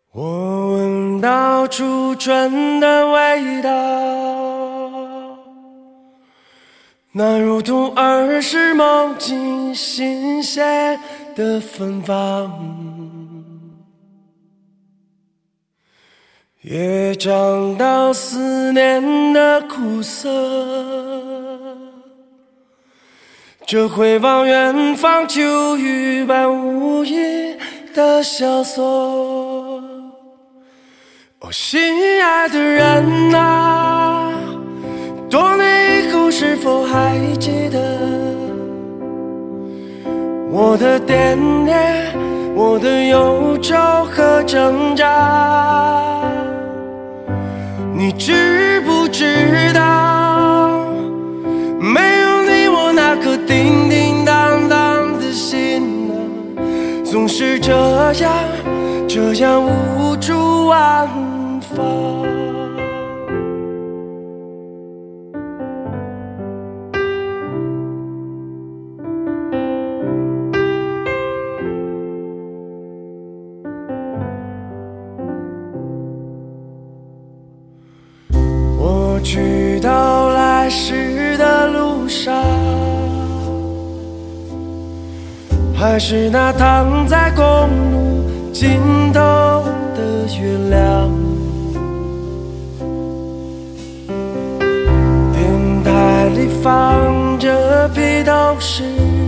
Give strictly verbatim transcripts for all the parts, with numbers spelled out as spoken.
我闻到初春的味道，那如同儿时梦境新鲜的芬芳，也尝到思念的苦涩，这回望远方秋雨般无垠的萧索。哦，心爱的人啊，多年以后是否还记得我的惦念，我的忧愁和挣扎？你知不知道，没有你我那颗叮叮当当的心啊，总是这样这样无处安放。我去到来时的路上，还是那躺在公路尽头的月亮，电台里放着披头士，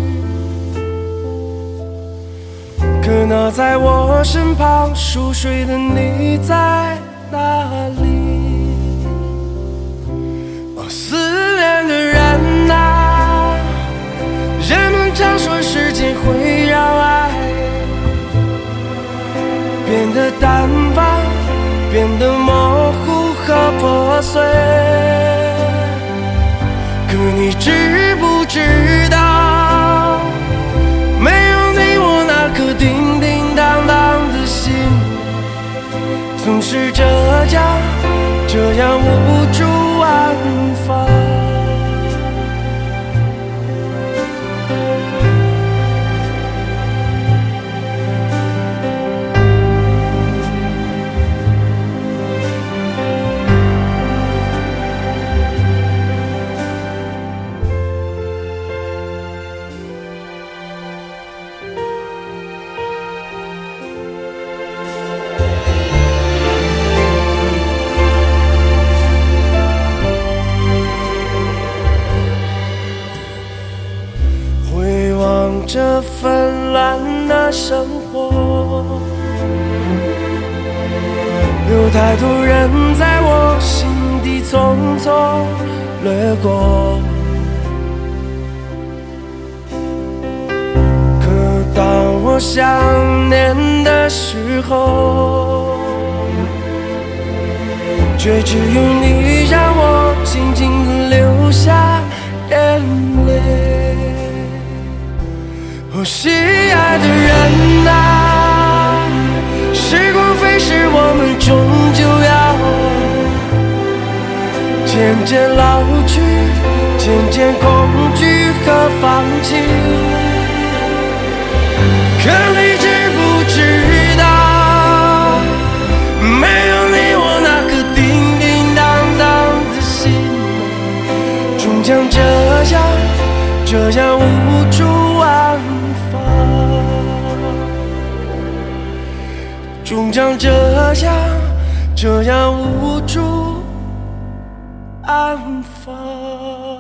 可那在我身旁熟睡的你在哪里？哦，思念的人啊，人们常说时间会让爱变得淡忘，变得模糊和破碎，可你知不知道，没有你我那颗叮叮当当的心，总是这样这样无处安放。这纷乱的生活，有太多人在我心底匆匆掠过，可当我想念的时候，却只有你让我静静地流下眼泪。哦，心爱的人啊，时光飞逝，我们终究要渐渐老去，渐渐恐惧和放弃。可你知不知道，没有你我那颗叮叮当当的心，终将这样这样无处安放，终将这样这样无处安放。